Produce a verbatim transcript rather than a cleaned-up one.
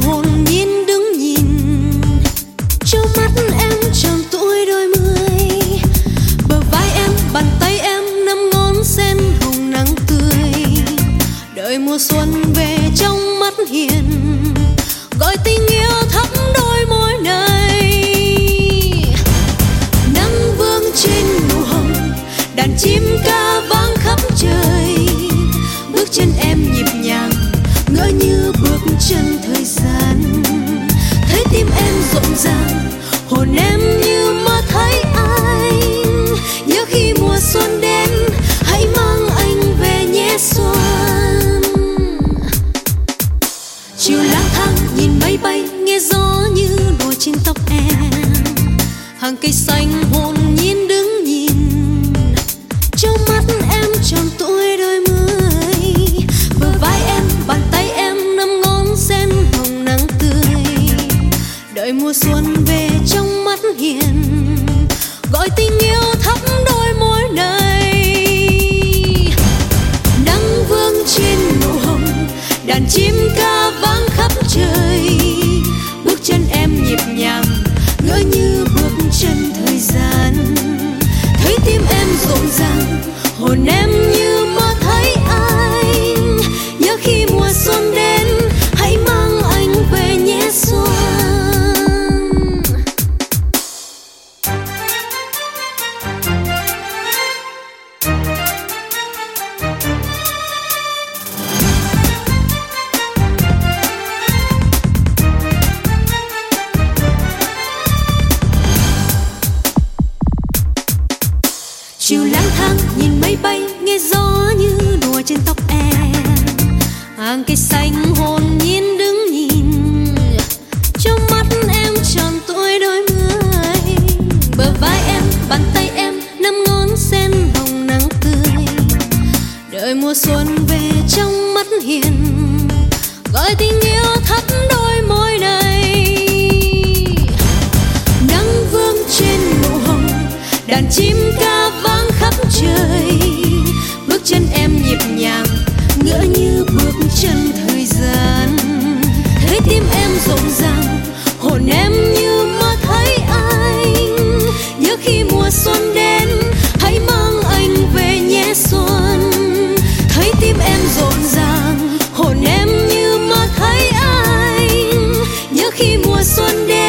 hồn nhiên đứng nhìn, trong mắt em tròn tuổi đôi mươi, bờ vai em bàn tay em năm ngón sen hồng nắng tươi, đợi mùa xuân về trong mắt hiền gọi tình yêu thắm đôi môi này. Nắng vương trên nụ hồng, đàn chim ca vang khắp trời, bước chân em nhịp nhàng ngỡ như bước chân thời gian, thấy tim em rộn ràng, hồn em như mơ thấy anh. Nhớ khi mùa xuân đến, hãy mang anh về nhé xuân. Chiều lang thang nhìn mây bay, nghe gió như đùa trên tóc em, hàng cây xanh hồn nhiên đứng nhìn, trong mắt em tròn tuổi đôi mươi, bờ vai em bàn tay em năm ngón sen hồng nắng tươi, đợi mùa xuân về trong mắt hiền gọi tình yêu thắm đôi môi này. Nắng vương trên nụ hồng, đàn chim ca vang khắp trời, bước chân em nhịp nhàng ngỡ như bước chân thời gian, thấy tim em rộn ràng, hồn em như mơ thấy anh. Nhớ khi mùa xuân đến, hãy mang anh về nhé xuân. Chiều lang thang nhìn mây bay, nghe gió như đùa trên tóc em, hàng cây xanh hồn nhiên đứng nhìn, trong mắt em tròn tuổi đôi mươi, bờ vai em bàn tay em năm ngón sen hồng nắng tươi, đợi mùa xuân về trong mắt hiền gọi tình yêu thắm đôi môi này. Nắng vương trên nụ hồng, đàn chim ca vang khắp trời, bước chân em nhịp nhàng ngỡ như bước chân thời gian, thấy tim em rộn ràng, hồn em như mơ thấy anh. Nhớ khi mùa xuân đến, hãy mang anh về nhé xuân, thấy tim em rộn ràng, hồn em như mơ thấy anh. Nhớ khi mùa xuân đến,